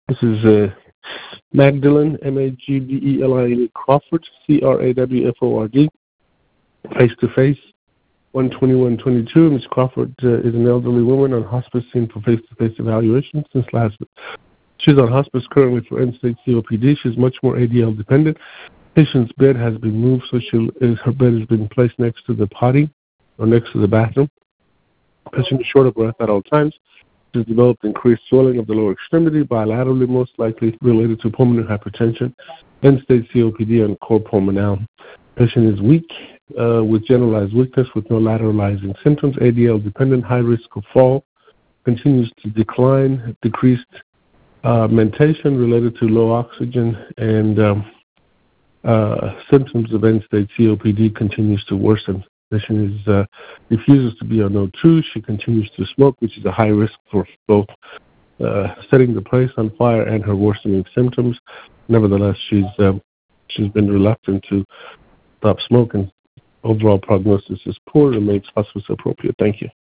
This is Magdalene, Magdele Crawford, Crawford, face-to-face, 12122. Ms. Crawford is an elderly woman on hospice seen for face-to-face evaluation since last week. She's on hospice currently for end-stage COPD. She's much more ADL dependent. Patient's bed has been moved, so her bed has been placed next to the potty or next to the bathroom. Patient is short of breath at all times. She's developed increased swelling of the lower extremity, bilaterally most likely related to pulmonary hypertension, end-stage COPD, and cor pulmonale. Patient is weak with generalized weakness with no lateralizing symptoms, ADL dependent, high risk of fall, continues to decline, decreased mentation related to low oxygen, and symptoms of end-stage COPD continues to worsen. Patient refuses to be on O2. She continues to smoke, which is a high risk for both setting the place on fire and her worsening symptoms. Nevertheless, she's been reluctant to stop smoking. Overall prognosis is poor. Remains hospice appropriate. Thank you.